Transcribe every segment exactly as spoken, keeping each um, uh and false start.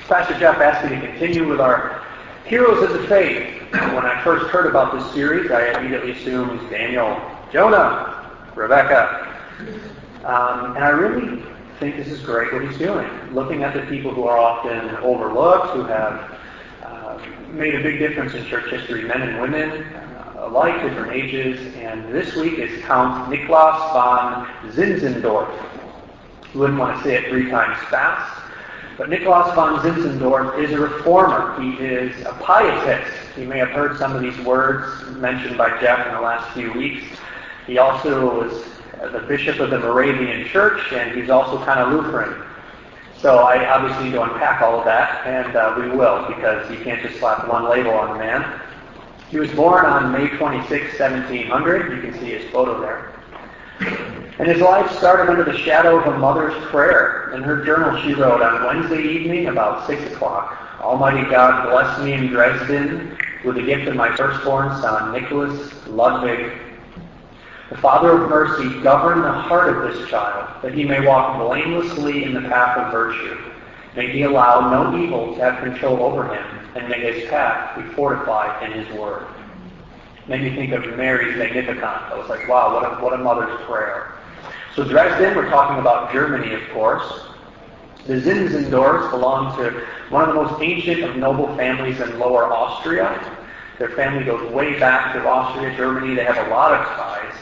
Pastor Jeff asked me to continue with our Heroes of the Faith. When I first heard about this series, I immediately assumed Daniel, Jonah, Rebecca. Um, and I really think this is great what he's doing. Looking at the people who are often overlooked, who have uh, made a big difference in church history, men and women, uh, alike, different ages. And this week is Count Niklaus von Zinzendorf. You wouldn't want to say it three times fast. But Niklaus von Zinzendorf is a reformer. He is a pietist. You may have heard some of these words mentioned by Jeff in the last few weeks. He also was the bishop of the Moravian Church, and he's also kind of Lutheran. So I obviously need to unpack all of that, and uh, we will, because you can't just slap one label on the man. He was born on May twenty-sixth, seventeen hundred. You can see his photo there. And his life started under the shadow of a mother's prayer. In her journal, she wrote, "On Wednesday evening, about six o'clock, Almighty God blessed me in Dresden with the gift of my firstborn son, Nicholas Ludwig. The Father of mercy govern the heart of this child, that he may walk blamelessly in the path of virtue. May he allow no evil to have control over him, and may his path be fortified in his word." Made me think of Mary's Magnificat. I was like, wow, what a, what a mother's prayer. So Dresden, we're talking about Germany, of course. The Zinzendorfs belong to one of the most ancient of noble families in Lower Austria. Their family goes way back to Austria, Germany. They have a lot of ties.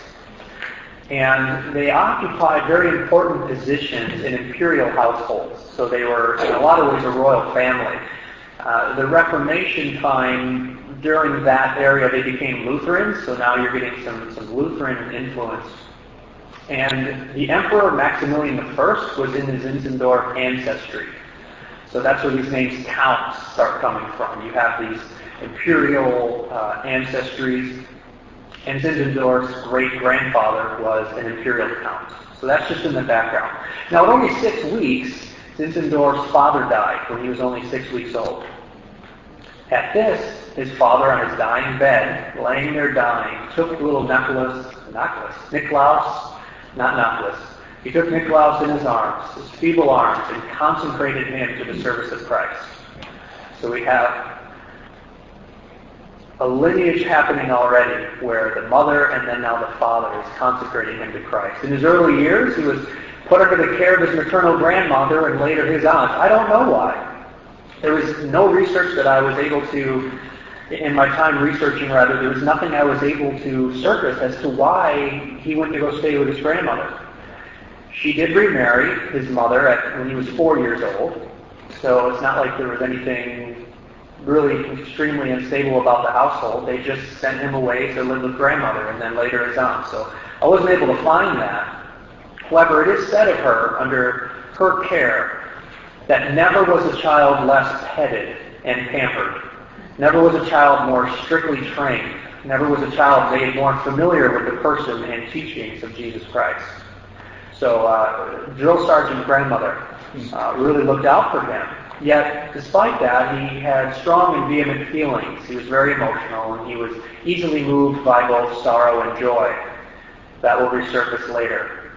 And they occupied very important positions in imperial households. So they were, in a lot of ways, a royal family. Uh, the Reformation time, during that area, they became Lutherans, so now you're getting some, some Lutheran influence. And the Emperor Maximilian the First was in the Zinzendorf ancestry. So that's where these names counts start coming from. You have these imperial uh, ancestries, and Zinzendorf's great-grandfather was an imperial count. So that's just in the background. Now, at only six weeks, Zinzendorf's father died when he was only six weeks old. At this, his father on his dying bed, laying there dying, took little Nicholas, Nicholas, Niklaus, not Nicholas. He took Niklaus in his arms, his feeble arms, and consecrated him to the service of Christ. So we have a lineage happening already where the mother and then now the father is consecrating him to Christ. In his early years, he was put under the care of his maternal grandmother and later his aunt. I don't know why. There was no research that I was able to, in my time researching rather, there was nothing I was able to surface as to why he went to go stay with his grandmother. She did remarry his mother at, when he was four years old, so it's not like there was anything really extremely unstable about the household. They just sent him away to live with grandmother and then later his aunt. So I wasn't able to find that. However, it is said of her, under her care, that never was a child less petted and pampered. Never was a child more strictly trained. Never was a child made more familiar with the person and teachings of Jesus Christ. So uh, drill sergeant grandmother uh, really looked out for him. Yet, despite that, he had strong and vehement feelings. He was very emotional, and he was easily moved by both sorrow and joy. That will resurface later.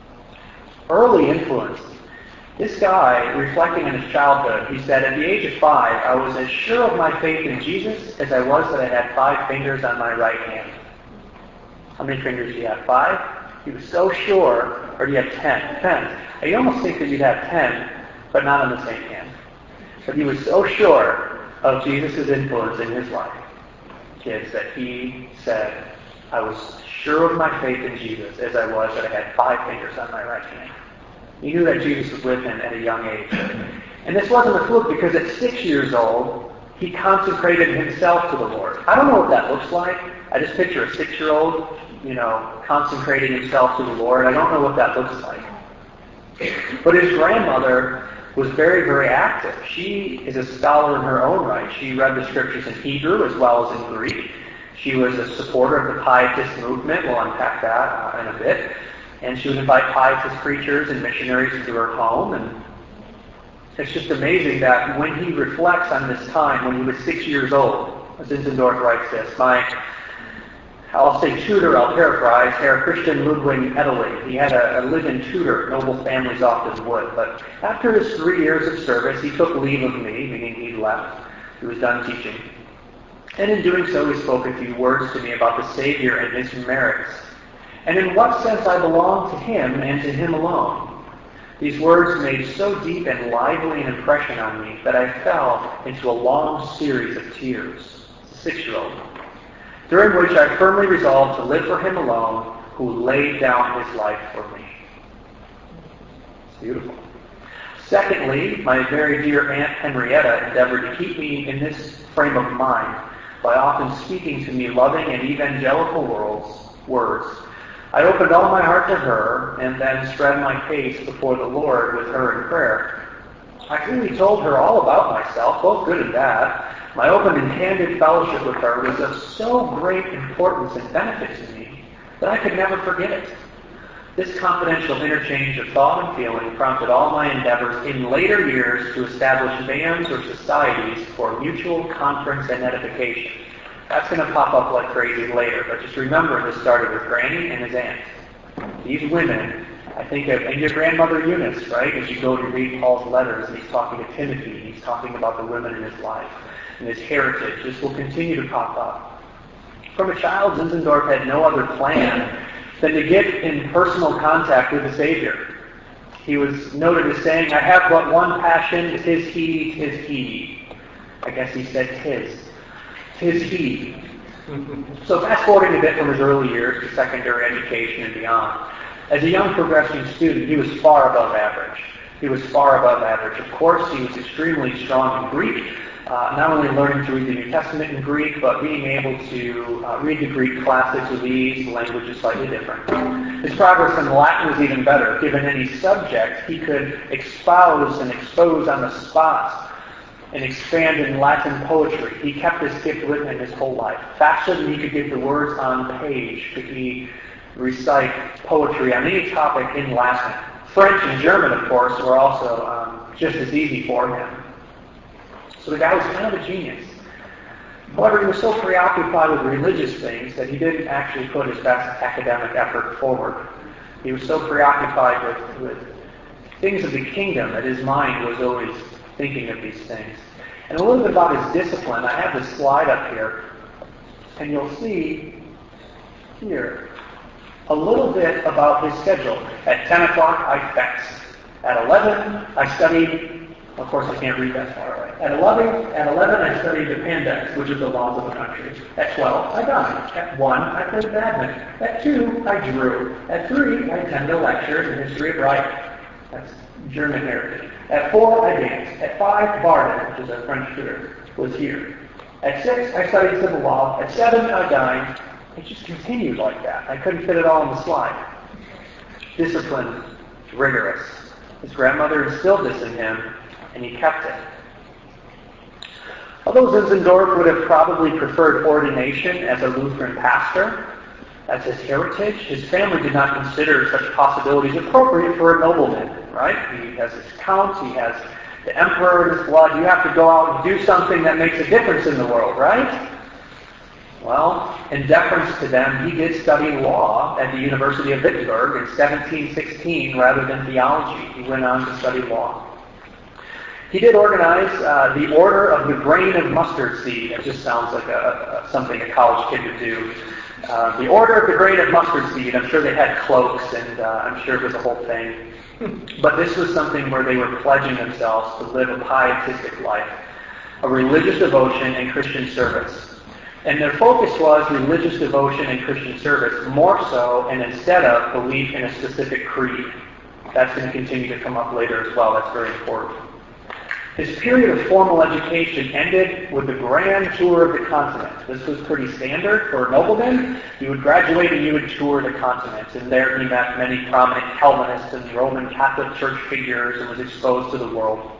Early influence. This guy, reflecting on his childhood, he said, "At the age of five, I was as sure of my faith in Jesus as I was that I had five fingers on my right hand." How many fingers do you have? Five? He was so sure, or do you have ten? Ten. You almost think that you'd have ten, but not on the same hand. But he was so sure of Jesus' influence in his life, kids, that he said, "I was sure of my faith in Jesus as I was that I had five fingers on my right hand." He knew that Jesus was with him at a young age. And this wasn't a fluke, because at six years old, he consecrated himself to the Lord. I don't know what that looks like. I just picture a six-year-old, you know, consecrating himself to the Lord. I don't know what that looks like. But his grandmother was very, very active. She is a scholar in her own right. She read the scriptures in Hebrew as well as in Greek. She was a supporter of the Pietist movement. We'll unpack that uh, in a bit. And she would invite Pietist preachers and missionaries into her home. And it's just amazing that when he reflects on this time, when he was six years old, Zinzendorf writes this, my I'll say tutor, I'll paraphrase, Herr Christian Ludwig Edeling. He had a, a live-in tutor, noble families often would. But after his three years of service, he took leave of me, meaning he'd left. He was done teaching. And in doing so, he spoke a few words to me about the Savior and his merits, and in what sense I belong to him and to him alone. These words made so deep and lively an impression on me that I fell into a long series of tears, six-year-old, during which I firmly resolved to live for him alone, who laid down his life for me. It's beautiful. Secondly, my very dear Aunt Henrietta endeavored to keep me in this frame of mind by often speaking to me loving and evangelical words. words. I opened all my heart to her and then spread my case before the Lord with her in prayer. I freely told her all about myself, both good and bad. My open and candid fellowship with her was of so great importance and benefit to me that I could never forget it. This confidential interchange of thought and feeling prompted all my endeavors in later years to establish bands or societies for mutual conference and edification. That's going to pop up like crazy later, but just remember this started with Granny and his aunt. These women, I think of, and your grandmother Eunice, right? As you go to read Paul's letters, and he's talking to Timothy, and he's talking about the women in his life and his heritage. This will continue to pop up. From a child, Zinzendorf had no other plan than to get in personal contact with the Savior. He was noted as saying, I have but one passion, tis he, tis he. I guess he said tis. Tis he. So fast forwarding a bit from his early years to secondary education and beyond. As a young progressing student, he was far above average. He was far above average. Of course, he was extremely strong in Greek, uh, not only learning to read the New Testament in Greek, but being able to uh, read the Greek classics with ease. The language is slightly different. His progress in Latin was even better. Given any subject, he could espouse and expose on the spot and expand in Latin poetry. He kept this gift with him his whole life. Faster than he could get the words on page could he recite poetry on any topic in Latin. French and German, of course, were also um, just as easy for him. So the guy was kind of a genius. However, he was so preoccupied with religious things that he didn't actually put his best academic effort forward. He was so preoccupied with, with things of the kingdom that his mind was always thinking of these things. And a little bit about his discipline. I have this slide up here, and you'll see here a little bit about his schedule. At ten o'clock, I fenced. At eleven, I studied. Of course, I can't read that far away. At eleven, at eleven, I studied the Pandex, which is the laws of the country. At twelve, I dined. At one, I played badminton. At two, I drew. At three, I attended a lecture in the history of writing. That's German heritage. At four, I danced. At five, Barden, which is our French tutor, was here. At six, I studied civil law. At seven, I dined. It just continued like that. I couldn't fit it all on the slide. Disciplined, rigorous. His grandmother instilled this in him, and he kept it. Although Zinzendorf would have probably preferred ordination as a Lutheran pastor, as his heritage, his family did not consider such possibilities appropriate for a nobleman, right? He has his count, he has the emperor in his blood. You have to go out and do something that makes a difference in the world, right? Well, in deference to them, he did study law at the University of Wittenberg in seventeen sixteen rather than theology. He went on to study law. He did organize uh, the Order of the Grain of Mustard Seed. It just sounds like a, a, something a college kid would do. Uh, the Order of the Grain of Mustard Seed. I'm sure they had cloaks, and uh, I'm sure it was a whole thing. But this was something where they were pledging themselves to live a pietistic life, a religious devotion and Christian service. And their focus was religious devotion and Christian service, more so and instead of belief in a specific creed. That's going to continue to come up later as well. That's very important. His period of formal education ended with the grand tour of the continent. This was pretty standard for a nobleman. You would graduate and you would tour the continent. And there he met many prominent Calvinist and Roman Catholic Church figures and was exposed to the world.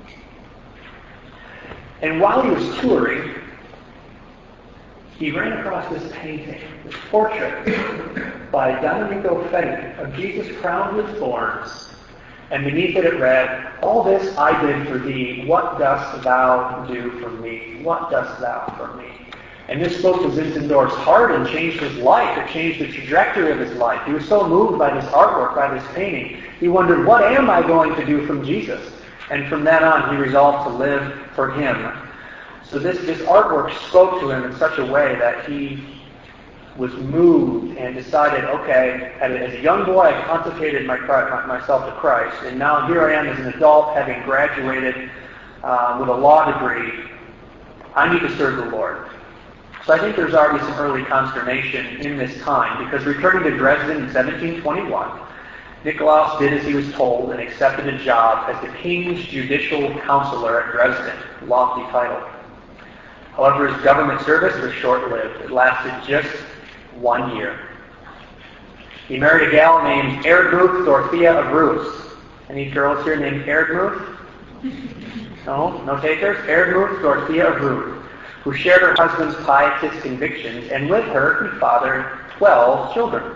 And while he was touring, he ran across this painting, this portrait by Domenico Feti of Jesus crowned with thorns. And beneath it it read, "All this I did for thee, what dost thou do for me? What dost thou for me?" And this spoke to Zinzendorf's heart and changed his life. It changed the trajectory of his life. He was so moved by this artwork, by this painting. He wondered, what am I going to do from Jesus? And from then on, he resolved to live for him. So this, this artwork spoke to him in such a way that he was moved and decided, okay, as a young boy, I consecrated my, my, myself to Christ, and now here I am as an adult, having graduated uh, with a law degree. I need to serve the Lord. So I think there's already some early consternation in this time, because returning to Dresden in seventeen twenty-one, Nikolaus did as he was told and accepted a job as the king's judicial counselor at Dresden, a lofty title. However, his government service was short-lived. It lasted just one year. He married a gal named Erdmuth Dorothea of Rus. Any girls here named Erdmuth? No? No takers? Erdmuth Dorothea of Rus, who shared her husband's pietist convictions, and with her he fathered twelve children.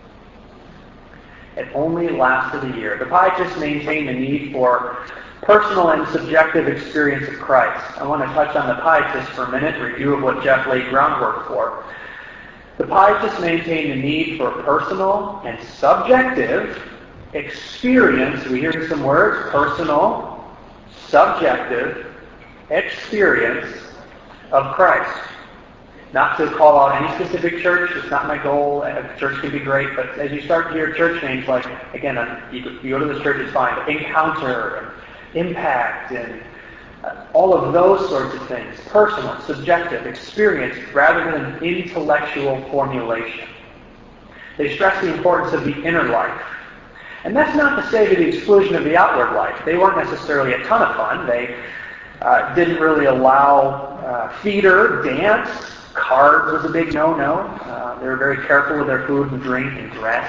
It only lasted a year. The pietists maintained the need for personal and subjective experience of Christ. I want to touch on the pietists for a minute, review of what Jeff laid groundwork for. The pietists maintained the need for personal and subjective experience. We hear some words, personal, subjective experience of Christ. Not to call out any specific church, it's not my goal. A church can be great, but as you start to hear church names like, again, you go to this church, it's fine, Encounter and Impact and all of those sorts of things. Personal, subjective, experience, rather than intellectual formulation. They stress the importance of the inner life. And that's not to say to the exclusion of the outward life. They weren't necessarily a ton of fun. They uh, didn't really allow uh, theater, dance. Cards was a big no-no. Uh, they were very careful with their food and drink and dress.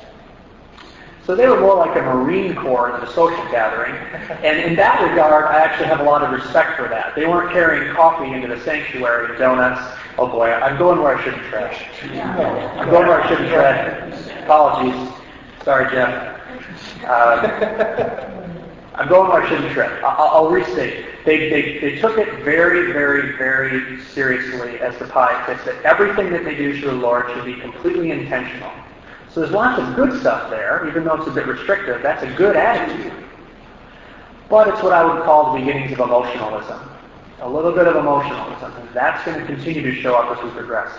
So they were more like a Marine Corps than a social gathering. And in that regard, I actually have a lot of respect for that. They weren't carrying coffee into the sanctuary and donuts. Oh boy, I'm going where I shouldn't tread. I'm going where I shouldn't tread. Apologies. Sorry, Jeff. Uh, I'm going where I shouldn't tread. I'll, I'll restate. They, they, they took it very, very, very seriously as the pietists, that everything that they do to the Lord should be completely intentional. So there's lots of good stuff there, even though it's a bit restrictive. That's a good attitude. But it's what I would call the beginnings of emotionalism. A little bit of emotionalism. And that's going to continue to show up as we progress.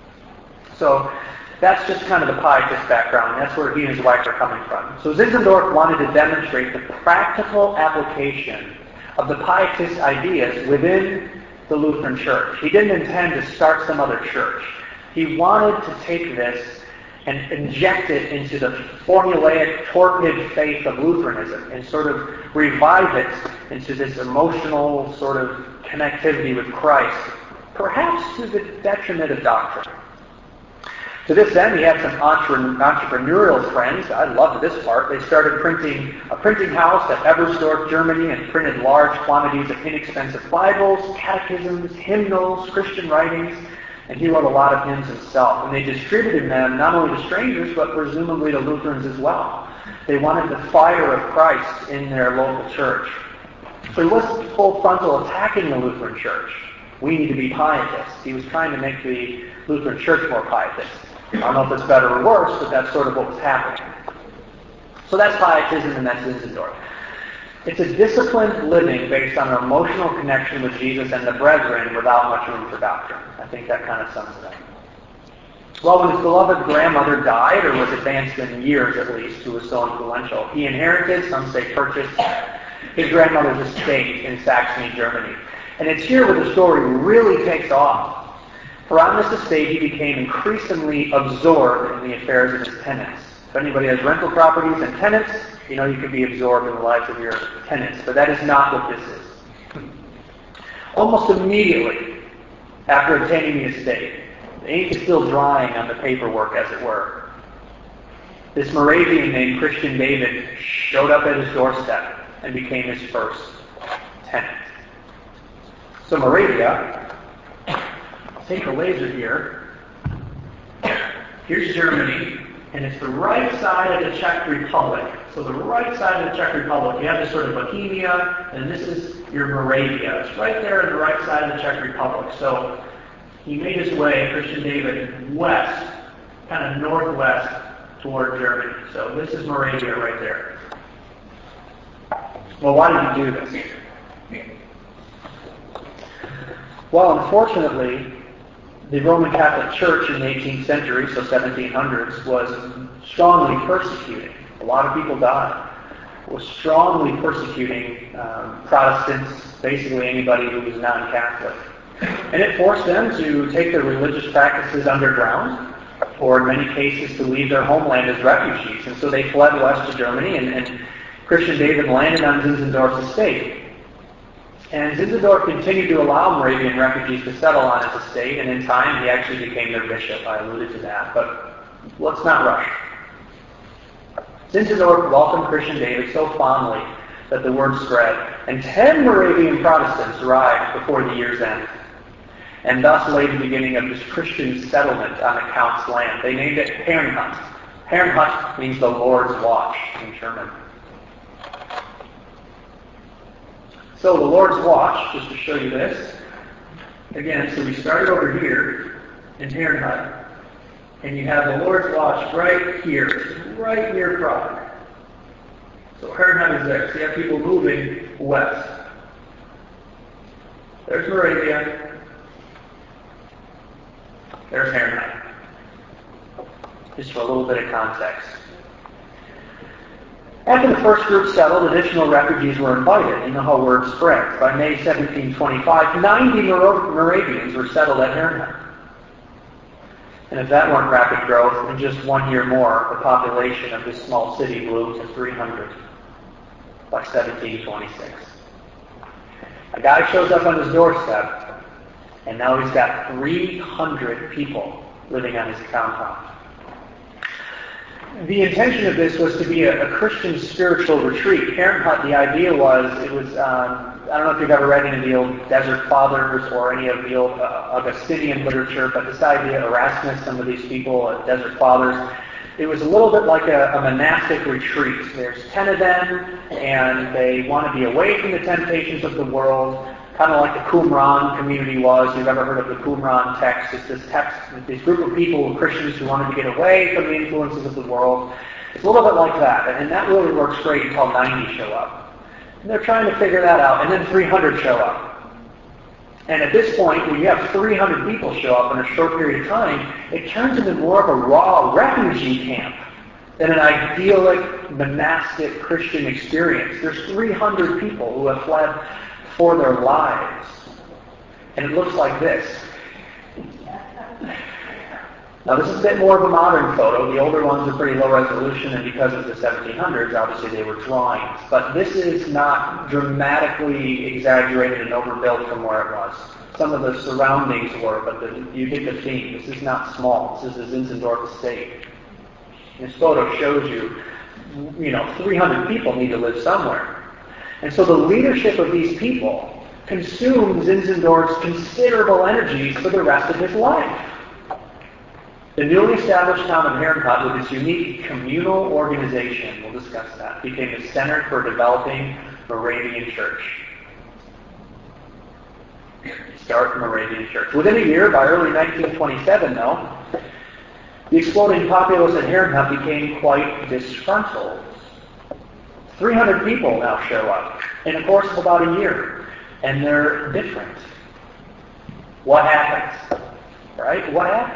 So that's just kind of the pietist background. That's where he and his wife are coming from. So Zinzendorf wanted to demonstrate the practical application of the pietist ideas within the Lutheran Church. He didn't intend to start some other church. He wanted to take this and inject it into the formulaic, torpid faith of Lutheranism and sort of revive it into this emotional sort of connectivity with Christ, perhaps to the detriment of doctrine. To this end, he had some entre- entrepreneurial friends. I loved this part. They started printing a printing house at Ebersdorf, Germany, and printed large quantities of inexpensive Bibles, catechisms, hymnals, Christian writings, and he wrote a lot of hymns himself. And they distributed them not only to strangers, but presumably to Lutherans as well. They wanted the fire of Christ in their local church. So he wasn't full frontal attacking the Lutheran church. We need to be pietists. He was trying to make the Lutheran church more pietist. I don't know if it's better or worse, but that's sort of what was happening. So that's pietism, and that's Zinzendorf. It's a disciplined living based on an emotional connection with Jesus and the brethren without much room for doctrine. I think that kind of sums it up. Well, when his beloved grandmother died, or was advanced in years at least, who was so influential, he inherited, some say purchased, his grandmother's estate in Saxony, Germany. And it's here where the story really takes off. For on this estate, he became increasingly absorbed in the affairs of his tenants. If anybody has rental properties and tenants, you know you can be absorbed in the lives of your tenants. But that is not what this is. Almost immediately after obtaining the estate, the ink is still drying on the paperwork, as it were. This Moravian named Christian David showed up at his doorstep and became his first tenant. So Moravia, I'll take a laser here. Here's Germany, and it's the right side of the Czech Republic. So the right side of the Czech Republic, you have this sort of Bohemia, and this is your Moravia. It's right there on the right side of the Czech Republic. So he made his way, Christian David, west, kind of northwest toward Germany. So this is Moravia right there. Well, why did he do this? Well, unfortunately, the Roman Catholic Church in the eighteenth century, so seventeen hundreds, was strongly persecuting. A lot of people died. Was strongly persecuting um, Protestants, basically anybody who was non-Catholic. And it forced them to take their religious practices underground, or in many cases to leave their homeland as refugees. And so they fled west to Germany, and, and Christian David landed on Zinzendorf's estate. And Zinzendorf continued to allow Moravian refugees to settle on his estate, and in time he actually became their bishop. I alluded to that, but let's not rush. Zinzendorf welcomed Christian David so fondly that the word spread, and ten Moravian Protestants arrived before the year's end, and thus laid the beginning of this Christian settlement on the Count's land. They named it Herrnhut. Herrnhut means the Lord's Watch in German. So the Lord's Watch, just to show you this, again, so we started over here in Herrnhut, and you have the Lord's Watch right here, right near Prague. So Herrnhut is there. So you have people moving west. There's Moravia. There's Herrnhut. Just for a little bit of context. After the first group settled, additional refugees were invited, and the whole word spread. By May seventeen twenty-five, ninety Moravians were settled at Herrnhut. And if that weren't rapid growth, in just one year more, the population of this small city blew to three hundred by seventeen twenty-six. A guy shows up on his doorstep, and now he's got three hundred people living on his compound. The intention of this was to be a, a Christian spiritual retreat. Herrnhut, the idea was, it was, um, I don't know if you've ever read any of the old Desert Fathers or any of the old uh, Augustinian literature, but this idea, Erasmus, some of these people, uh, Desert Fathers, it was a little bit like a, a monastic retreat. There's ten of them, and they want to be away from the temptations of the world, kind of like the Qumran community was. If you've ever heard of the Qumran text, it's this text, this group of people, Christians who wanted to get away from the influences of the world. It's a little bit like that, and that really works great until ninety show up. And they're trying to figure that out, and then three hundred show up. And at this point, when you have three hundred people show up in a short period of time, it turns into more of a raw refugee camp than an idyllic monastic Christian experience. There's three hundred people who have fled for their lives. And it looks like this. Now this is a bit more of a modern photo. The older ones are pretty low resolution, and because of the seventeen hundreds, obviously they were drawings. But this is not dramatically exaggerated and overbuilt from where it was. Some of the surroundings were, but the, you get the theme. This is not small. This is the Zinzendorf estate. This photo shows you, you know, three hundred people need to live somewhere. And so the leadership of these people consumed Zinzendorf's considerable energies for the rest of his life. The newly established town of Herrnhut, with its unique communal organization, we'll discuss that, became the center for developing Moravian Church. Start Moravian Church. Within a year, by early nineteen twenty-seven, though, the exploding populace at Herrnhut became quite disgruntled. three hundred people now show up in the course of about a year, and they're different. What happens? Right? What happens?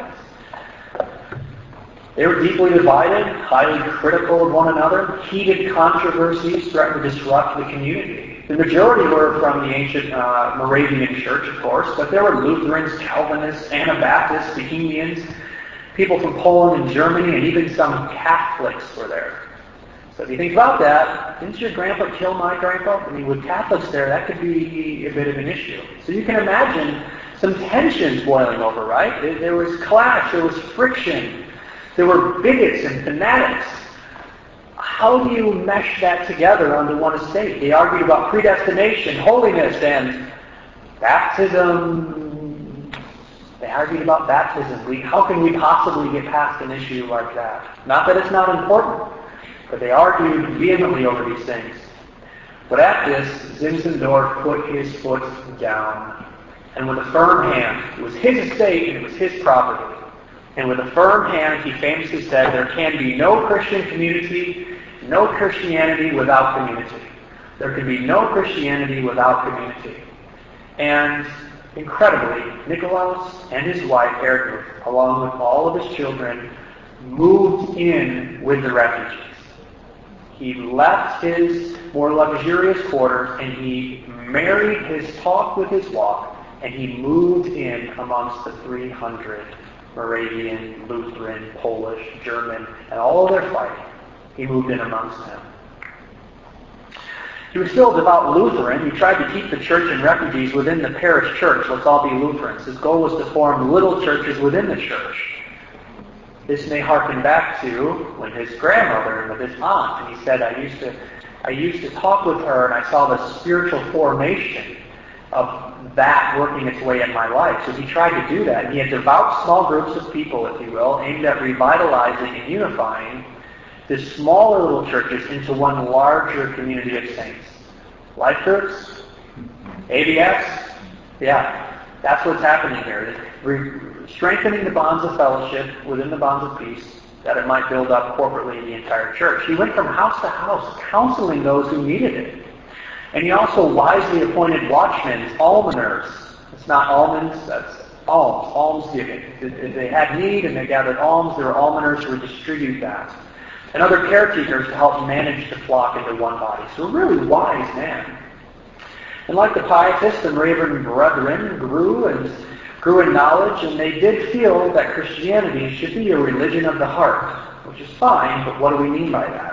They were deeply divided, highly critical of one another. Heated controversies threatened to disrupt the community. The majority were from the ancient uh, Moravian Church, of course, but there were Lutherans, Calvinists, Anabaptists, Bohemians, people from Poland and Germany, and even some Catholics were there. So if you think about that, didn't your grandpa kill my grandpa? I mean, with Catholics there, that could be a bit of an issue. So you can imagine some tensions boiling over, right? There was clash, there was friction, there were bigots and fanatics. How do you mesh that together onto one estate? They argued about predestination, holiness, and baptism. They argued about baptism. We, how can we possibly get past an issue like that? Not that it's not important, but they argued vehemently over these things. But at this, Zinzendorf put his foot down, And with a firm hand, it was his estate and it was his property. And with a firm hand, he famously said, there can be no Christian community, no Christianity without community. There can be no Christianity without community. And incredibly, Nikolaus and his wife, Erdruth, along with all of his children, moved in with the refugees. He left his more luxurious quarters and he married his talk with his walk, and he moved in amongst the three hundred Moravian, Lutheran, Polish, German, and all of their fighting. He moved in amongst them. He was still a devout Lutheran. He tried to keep the church and refugees within the parish church. Let's all be Lutherans. His goal was to form little churches within the church. This may harken back to when his grandmother and with his aunt, and he said, I used to I used to talk with her and I saw the spiritual formation of that working its way in my life. So he tried to do that. And he had devout small groups of people, if you will, aimed at revitalizing and unifying the smaller little churches into one larger community of saints. Life groups? A B S? Yeah, that's what's happening here. Re- strengthening the bonds of fellowship within the bonds of peace, that it might build up corporately in the entire church. He went from house to house, counseling those who needed it. And he also wisely appointed watchmen, almoners. It's not almonds, that's alms, almsgiving. If they had need and they gathered alms, there were almoners who would distribute that. And other caretakers to help manage the flock into one body. So a really wise man. And like the pietists, the Moravian brethren grew and grew in knowledge, and they did feel that Christianity should be a religion of the heart, which is fine, but what do we mean by that?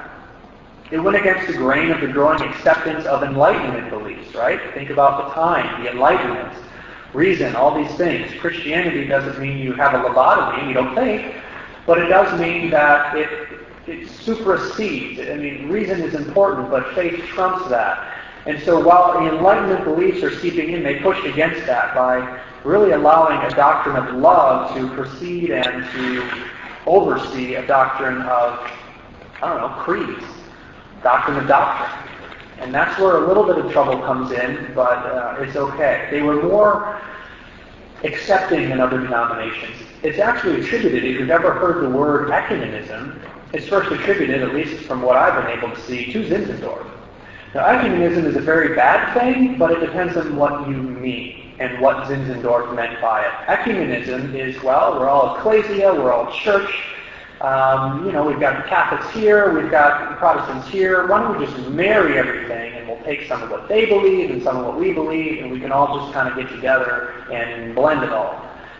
It went against the grain of the growing acceptance of Enlightenment beliefs, right? Think about the time, the Enlightenment, reason, all these things. Christianity doesn't mean you have a lobotomy, you don't think, but it does mean that it, it supersedes. I mean, reason is important, but faith trumps that. And so while the Enlightenment beliefs are seeping in, they pushed against that by really allowing a doctrine of love to proceed and to oversee a doctrine of, I don't know, creeds. Doctrine of doctrine. And that's where a little bit of trouble comes in, but uh, it's okay. They were more accepting than other denominations. It's actually attributed, if you've ever heard the word ecumenism, it's first attributed, at least from what I've been able to see, to Zinzendorf. Now, ecumenism is a very bad thing, but it depends on what you mean and what Zinzendorf meant by it. Ecumenism is, well, we're all ecclesia, we're all church. Um, you know, we've got Catholics here, we've got Protestants here. Why don't we just marry everything, and we'll take some of what they believe and some of what we believe, and we can all just kind of get together and blend it all.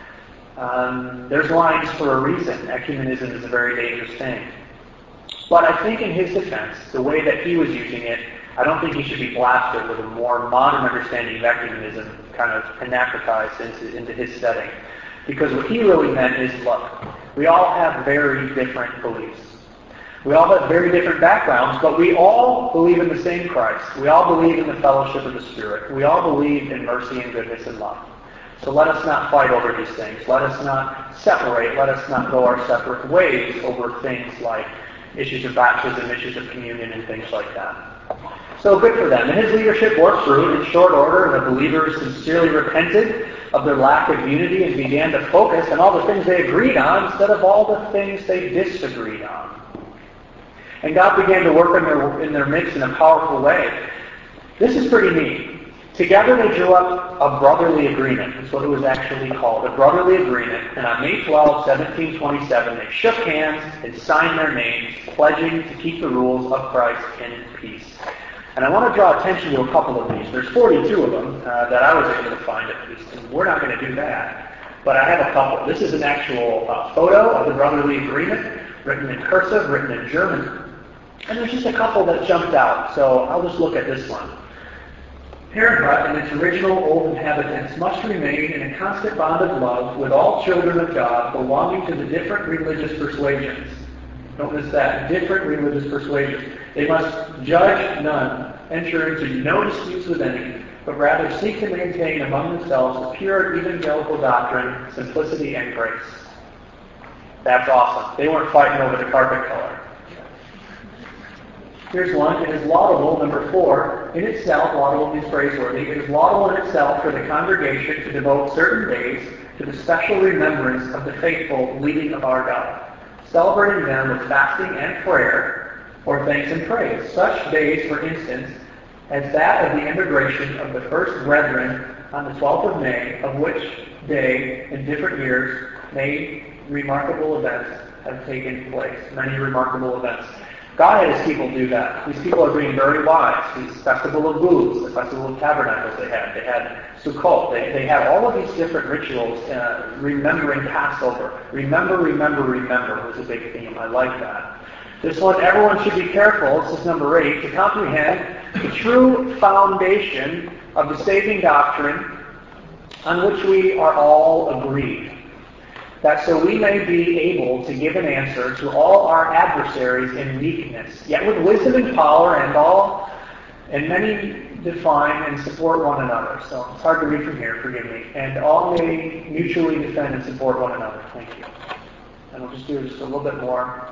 Um, there's lines for a reason. Ecumenism is a very dangerous thing. But I think in his defense, the way that he was using it, I don't think he should be blasted with a more modern understanding of ecumenism kind of anachronized into, into his setting. Because what he really meant is, look, we all have very different beliefs. We all have very different backgrounds, but we all believe in the same Christ. We all believe in the fellowship of the Spirit. We all believe in mercy and goodness and love. So let us not fight over these things. Let us not separate. Let us not go our separate ways over things like issues of baptism, issues of communion, and things like that. So good for them. And his leadership bore fruit. In short order, the believers sincerely repented of their lack of unity and began to focus on all the things they agreed on instead of all the things they disagreed on. And God began to work in their, in their midst in a powerful way. This is pretty neat. Together they drew up a brotherly agreement. That's what it was actually called, a brotherly agreement. And on May twelfth, seventeen twenty-seven, they shook hands and signed their names, pledging to keep the rules of Christ in peace. And I want to draw attention to a couple of these. There's forty-two of them uh, that I was able to find at least, and we're not going to do that. But I have a couple. This is an actual uh, photo of the brotherly agreement, written in cursive, written in German. And there's just a couple that jumped out, so I'll just look at this one. Herrnhut and its original old inhabitants must remain in a constant bond of love with all children of God belonging to the different religious persuasions. Don't miss that, different religious persuasions. They must judge none, enter into no disputes with any, but rather seek to maintain among themselves a pure evangelical doctrine, simplicity, and grace. That's awesome. They weren't fighting over the carpet color. Here's one. It is laudable, number four, in itself, laudable means praiseworthy. It is laudable in itself for the congregation to devote certain days to the special remembrance of the faithful leading of our God, celebrating them with fasting and prayer, or thanks and praise. Such days, for instance, as that of the emigration of the first brethren on the twelfth of May, of which day, in different years, many remarkable events have taken place. Many remarkable events. God had his people do that. These people are being very wise. These Festival of Booths, the Festival of Tabernacles they had. They had Sukkot. They, they had all of these different rituals, uh, remembering Passover. Remember, remember, remember was a big theme. I like that. This one, everyone should be careful, this is number eight, to comprehend the true foundation of the saving doctrine on which we are all agreed, that so we may be able to give an answer to all our adversaries in meekness, yet with wisdom and power, and all, and many define and support one another. So it's hard to read from here, forgive me. And all may mutually defend and support one another. Thank you. And we'll just do just a little bit more.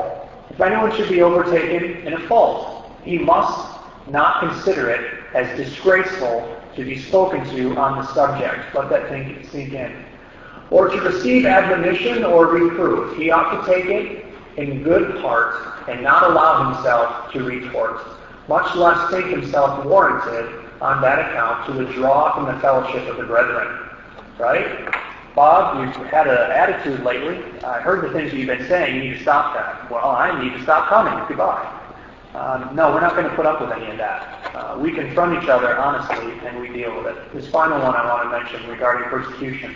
If anyone should be overtaken in a fault, he must not consider it as disgraceful to be spoken to on the subject. Let that thing sink in. Or to receive admonition or reproof. He ought to take it in good part and not allow himself to retort, much less think himself warranted on that account to withdraw from the fellowship of the brethren. Right? Bob, you've had an attitude lately. I heard the things you've been saying. You need to stop that. Well, I need to stop coming. Goodbye. Um, no, we're not going to put up with any of that. Uh, we confront each other honestly, and we deal with it. This final one I want to mention regarding persecution.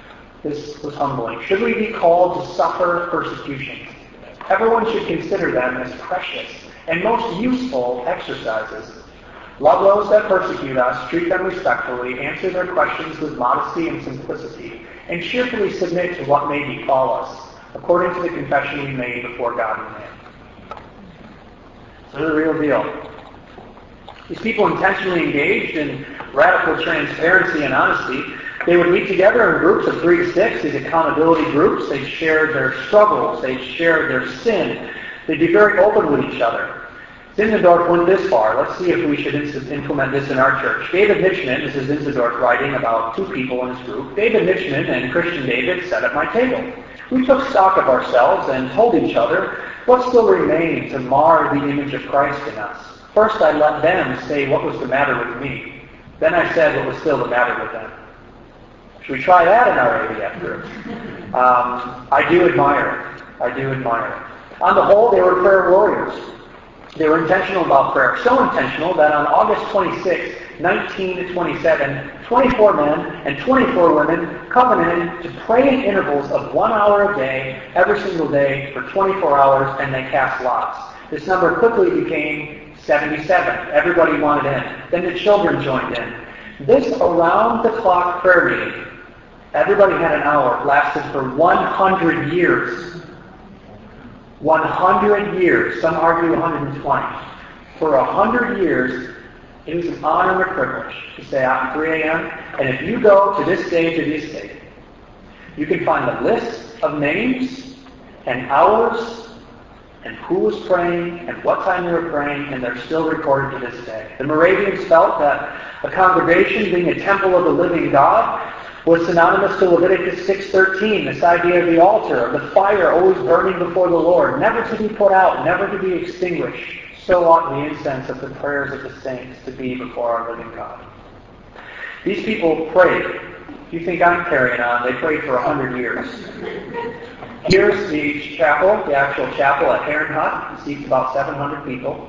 This was humbling. Should we be called to suffer persecution? Everyone should consider them as precious and most useful exercises. Love those that persecute us, treat them respectfully, answer their questions with modesty and simplicity, and cheerfully submit to what may befall us, according to the confession we made before God and man. So the real deal. These people intentionally engaged in radical transparency and honesty. They would meet together in groups of three to six, these accountability groups. They shared their struggles. They shared their sin. They'd be very open with each other. Zinzendorf went this far. Let's see if we should implement this in our church. David Mitchman, this is Zinzendorf writing about two people in his group. David Mitchman and Christian David sat at my table. We took stock of ourselves and told each other what still remained to mar the image of Christ in us. First, I let them say what was the matter with me. Then I said what was still the matter with them. Should we try that in our A B F group? Um, I do admire it. I do admire it. On the whole, they were prayer warriors. They were intentional about prayer. So intentional that on August twenty-sixth, nineteen twenty-seven, twenty-four men and twenty-four women covenanted to pray in intervals of one hour a day, every single day, for twenty-four hours, and they cast lots. This number quickly became seventy-seven. Everybody wanted in. Then the children joined in. This around-the-clock prayer meeting, everybody had an hour, lasted for one hundred years. one hundred years. Some argue one hundred twenty. For one hundred years, it was an honor and a privilege to stay out at three a.m. And if you go to this day to this day, you can find a list of names and hours and who was praying and what time they were praying, and they're still recorded to this day. The Moravians felt that a congregation, being a temple of the living God, was synonymous to Leviticus six thirteen, this idea of the altar, of the fire always burning before the Lord, never to be put out, never to be extinguished. So ought the incense of the prayers of the saints to be before our living God. These people prayed. If you think I'm carrying on, they prayed for a hundred years. Here's the chapel, the actual chapel at Heron Hut. It seats about seven hundred people.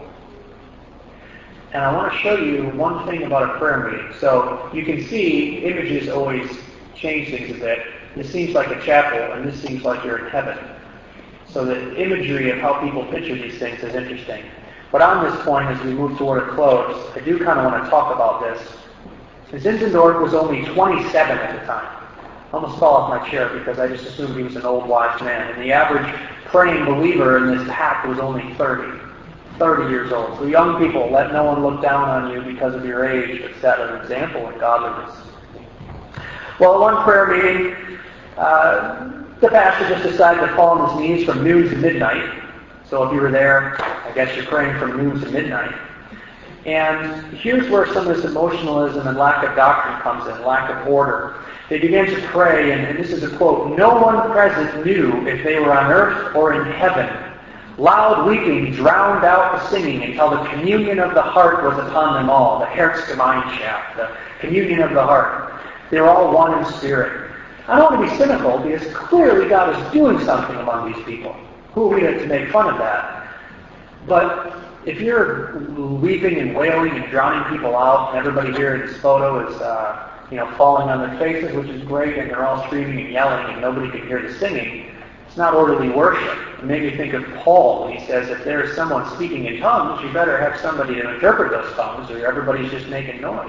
And I want to show you one thing about a prayer meeting. So you can see images always change things a bit. This seems like a chapel, and this seems like you're in heaven. So the imagery of how people picture these things is interesting. But on this point, as we move toward a close, I do kind of want to talk about this. Zinzendorf was only twenty-seven at the time. I almost fell off my chair because I just assumed he was an old, wise man. And the average praying believer in this pack was only thirty. thirty years old. So young people, let no one look down on you because of your age, but set an example in godliness. Well, at one prayer meeting, uh, the pastor just decided to fall on his knees from noon to midnight. So if you were there, I guess you're praying from noon to midnight. And here's where some of this emotionalism and lack of doctrine comes in, lack of order. They began to pray, and, and this is a quote, "No one present knew if they were on earth or in heaven. Loud weeping drowned out the singing until the communion of the heart was upon them all," the Herzgemeinschaft, the communion of the heart. They were all one in spirit. I don't want to be cynical, because clearly God is doing something among these people. Who are we to make fun of that? But if you're weeping and wailing and drowning people out, and everybody here in this photo is uh, you know, falling on their faces, which is great, and they're all screaming and yelling, and nobody can hear the singing, it's not orderly worship. It made me think of Paul when he says, if there is someone speaking in tongues, you better have somebody to interpret those tongues, or everybody's just making noise.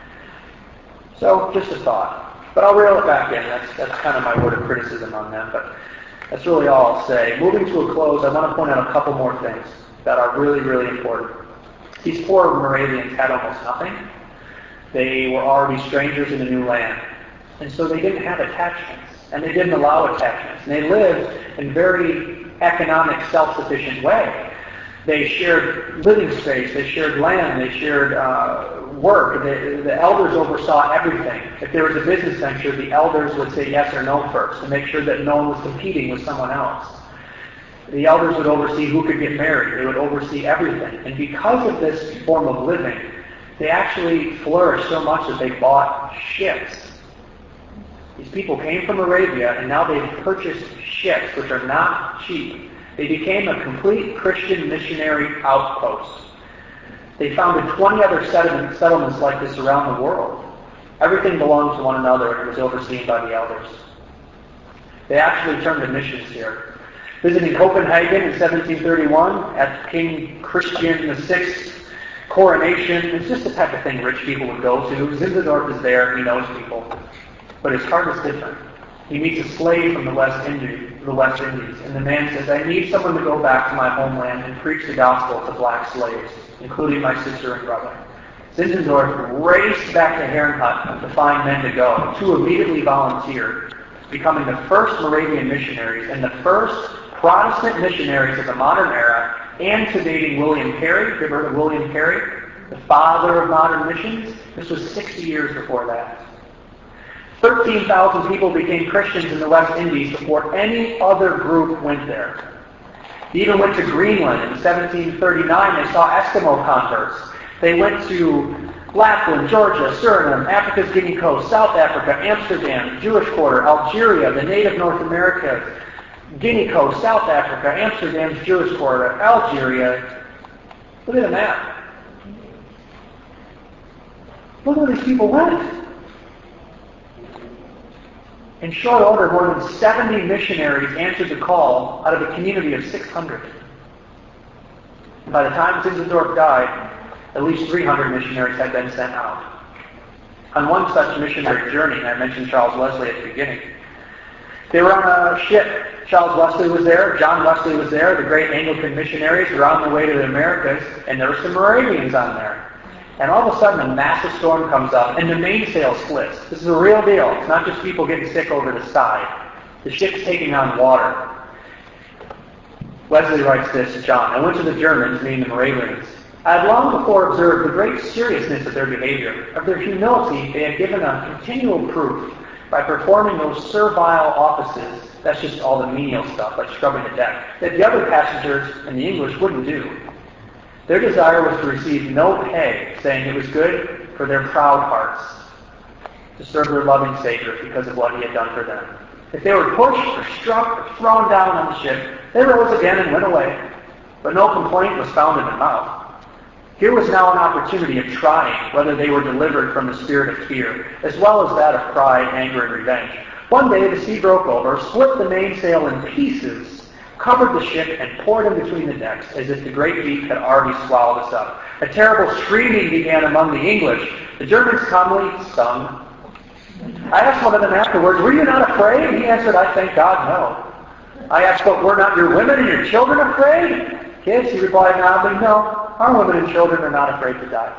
So, just a thought. But I'll reel it back in. That's, that's kind of my word of criticism on them. But that's really all I'll say. Moving to a close, I want to point out a couple more things that are really, really important. These poor Moravians had almost nothing. They were already strangers in a new land. And so they didn't have attachments. And they didn't allow attachments. And they lived in a very economic, self-sufficient way. They shared living space. They shared land. They shared uh, work. The, the elders oversaw everything. If there was a business venture, the elders would say yes or no first to make sure that no one was competing with someone else. The elders would oversee who could get married. They would oversee everything. And because of this form of living, they actually flourished so much that they bought ships. These people came from Arabia, and now they've purchased ships, which are not cheap. They became a complete Christian missionary outpost. They founded twenty other settlements like this around the world. Everything belonged to one another and was overseen by the elders. They actually turned to missions here. Visiting Copenhagen in seventeen thirty-one at King Christian the Sixth's coronation, it's just the type of thing rich people would go to. Zinzendorf is there, he knows people. But his heart is different. He meets a slave from the West Indies, the West Indies, and the man says, "I need someone to go back to my homeland and preach the gospel to black slaves, including my sister and brother." Zinzendorf raced back to Herrnhut to find men to go. Two immediately volunteered, becoming the first Moravian missionaries and the first Protestant missionaries of the modern era, antedating William Carey. Have you ever heard of William Carey? The father of modern missions? This was sixty years before that. thirteen thousand people became Christians in the West Indies before any other group went there. They even went to Greenland in seventeen thirty-nine. They saw Eskimo converts. They went to Lapland, Georgia, Suriname, Africa's Guinea Coast, South Africa, Amsterdam, Jewish Quarter, Algeria, the native North America, Guinea Coast, South Africa, Amsterdam's Jewish Quarter, Algeria. Look at the map. Look where these people went. In short order, more than seventy missionaries answered the call out of a community of six hundred. By the time Zinzendorf died, at least three hundred missionaries had been sent out. On one such missionary journey, I mentioned Charles Wesley at the beginning, they were on a ship. Charles Wesley was there, John Wesley was there, the great Anglican missionaries were on their way to the Americas, and there were some Moravians on there. And all of a sudden, a massive storm comes up, and the mainsail splits. This is a real deal. It's not just people getting sick over the side. The ship's taking on water. Wesley writes this to John: "I went to the Germans, meaning the Moravians. I had long before observed the great seriousness of their behavior. Of their humility, they had given a continual proof by performing those servile offices," that's just all the menial stuff, like scrubbing the deck, "that the other passengers and the English wouldn't do. Their desire was to receive no pay, saying it was good for their proud hearts to serve their loving Savior because of what he had done for them. If they were pushed or struck or thrown down on the ship, they rose again and went away. But no complaint was found in their mouth. Here was now an opportunity of trying whether they were delivered from the spirit of fear, as well as that of pride, anger, and revenge. One day the sea broke over, split the mainsail in pieces, covered the ship, and poured in between the decks, as if the great deep had already swallowed us up. A terrible screaming began among the English. The Germans calmly sung. I asked one of them afterwards, 'Were you not afraid?' He answered, 'I thank God, no.' I asked, 'But were not your women and your children afraid?' 'Yes,' he replied mildly, 'no, our women and children are not afraid to die.'"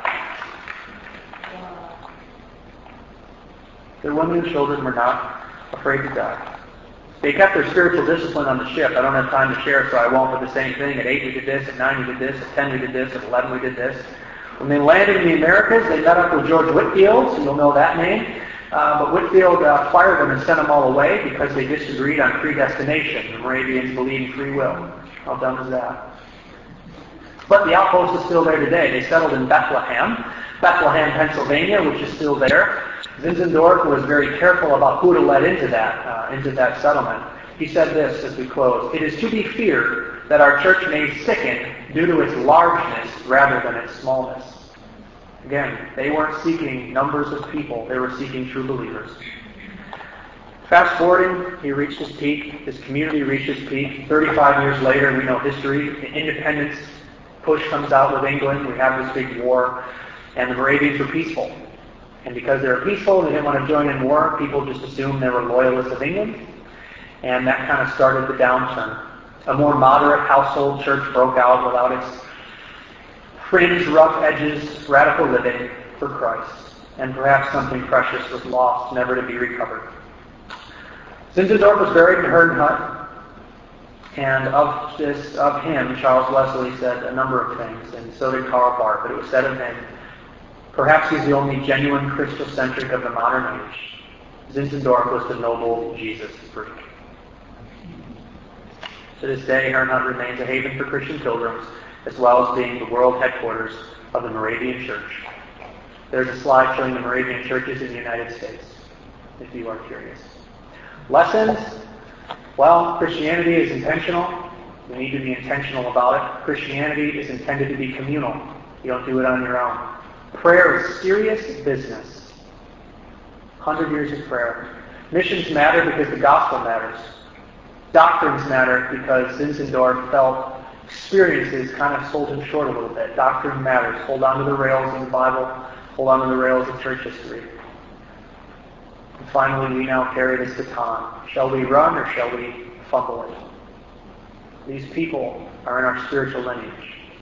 Their women and children were not afraid to die. They kept their spiritual discipline on the ship. I don't have time to share, so I won't, but the same thing. At eight we did this, at nine we did this, at ten we did this, at eleven we did this. When they landed in the Americas, they met up with George Whitefield, so you'll know that name. Uh, but Whitefield uh, fired them and sent them all away because they disagreed on predestination. The Moravians believe in free will. How dumb is that? But the outpost is still there today. They settled in Bethlehem, Bethlehem, Pennsylvania, which is still there. Zinzendorf was very careful about who to let into that uh, into that settlement. He said this as we close: "It is to be feared that our church may sicken due to its largeness rather than its smallness." Again, they weren't seeking numbers of people; they were seeking true believers. Fast forwarding, he reached his peak. His community reached its peak. Thirty-five years later, we know history. The independence push comes out with England. We have this big war, and the Moravians were peaceful. And because they were peaceful, they didn't want to join in war, people just assumed they were loyalists of England. And that kind of started the downturn. A more moderate household church broke out without its fringe, rough edges, radical living for Christ. And perhaps something precious was lost, never to be recovered. Zinzendorf was buried in Herrnhut. And of this, of him, Charles Wesley said a number of things, and so did Karl Barth, but it was said of him, perhaps he's the only genuine Christocentric of the modern age. Zinzendorf was the noble Jesus freak. To this day, Herrnhut remains a haven for Christian pilgrims, as well as being the world headquarters of the Moravian Church. There's a slide showing the Moravian churches in the United States, if you are curious. Lessons? Well, Christianity is intentional. You need to be intentional about it. Christianity is intended to be communal. You don't do it on your own. Prayer is serious business. Hundred years of prayer. Missions matter because the gospel matters. Doctrines matter because Zinzendorf felt experiences kind of sold him short a little bit. Doctrine matters. Hold on to the rails of the Bible. Hold on to the rails of church history. And finally, we now carry this baton. Shall we run or shall we fumble it? These people are in our spiritual lineage.